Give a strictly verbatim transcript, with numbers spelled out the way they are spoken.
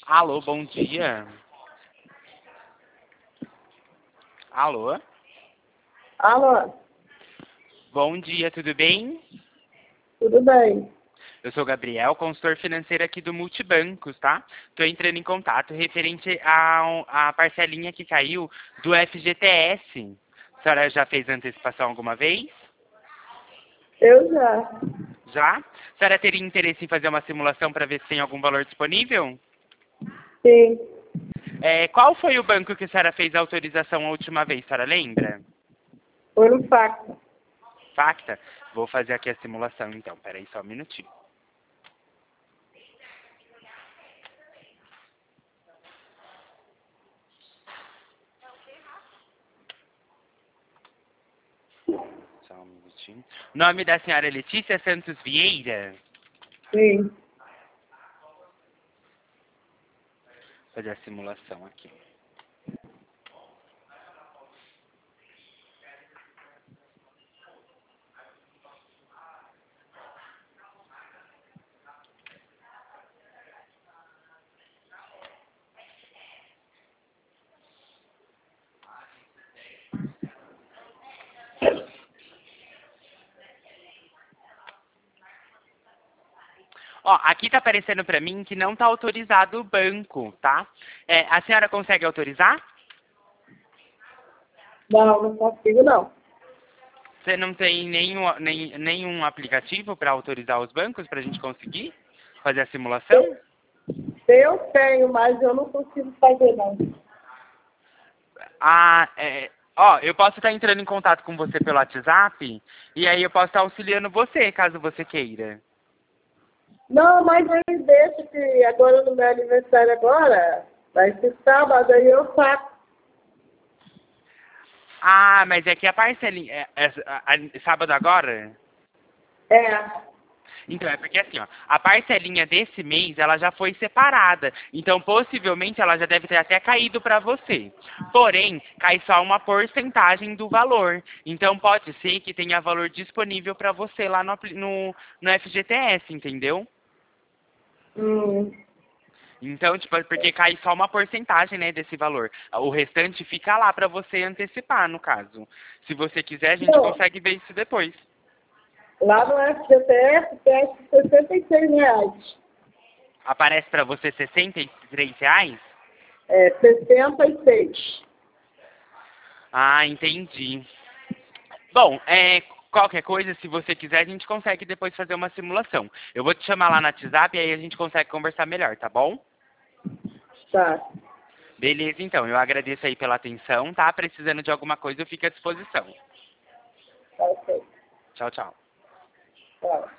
Alô, bom dia. Alô? Alô, Bom dia, tudo bem? tudo bem? Eu sou o Gabriel, consultor financeiro aqui do Multibancos, tá? Tô entrando em contato referente à, à parcelinha que caiu do F G T S. A senhora já fez antecipação alguma vez? Eu já. Já? A senhora teria interesse em fazer uma simulação para ver se tem algum valor disponível? Sim. É, qual foi o banco que a senhora fez a autorização a última vez, a senhora lembra? Foi no fax. Facta? Vou fazer aqui a simulação então, peraí só um minutinho. Só um minutinho. Nome da senhora Letícia Santos Vieira? Sim. Vou fazer a simulação aqui. Ó, aqui tá aparecendo pra mim que não tá autorizado o banco, tá? É, a senhora consegue autorizar? Não, não consigo não. Você não tem nenhum, nem, nenhum aplicativo para autorizar os bancos pra gente conseguir fazer a simulação? Eu tenho, mas eu não consigo fazer não. Ah, é, ó, eu posso estar entrando em contato com você pelo WhatsApp e aí eu posso estar auxiliando você, caso você queira. Não, mas aí deixa que agora no meu aniversário agora, vai ser sábado, aí eu faço. Ah, mas é que a parcelinha... É, é, a- a- sábado agora? É. Então, é porque assim, ó, a parcelinha desse mês, ela já foi separada. Então, possivelmente, ela já deve ter até caído para você. Porém, cai só uma porcentagem do valor. Então, pode ser que tenha valor disponível para você lá no, apli- no, no F G T S, entendeu? Hum. Então, tipo, é porque cai só uma porcentagem, né, desse valor. O restante fica lá para você antecipar, no caso. Se você quiser, a gente Não, consegue ver isso depois. lá no F G T S tem sessenta e seis reais. Aparece para você sessenta e três reais? É, sessenta e seis. Ah, entendi. Bom, é, qualquer coisa, se você quiser, a gente consegue depois fazer uma simulação. Eu vou te chamar lá no WhatsApp e aí a gente consegue conversar melhor, tá bom? Tá. Beleza, então. Eu agradeço aí pela atenção, tá? Precisando de alguma coisa, eu fico à disposição. Tá ok. Tchau, tchau. Tá.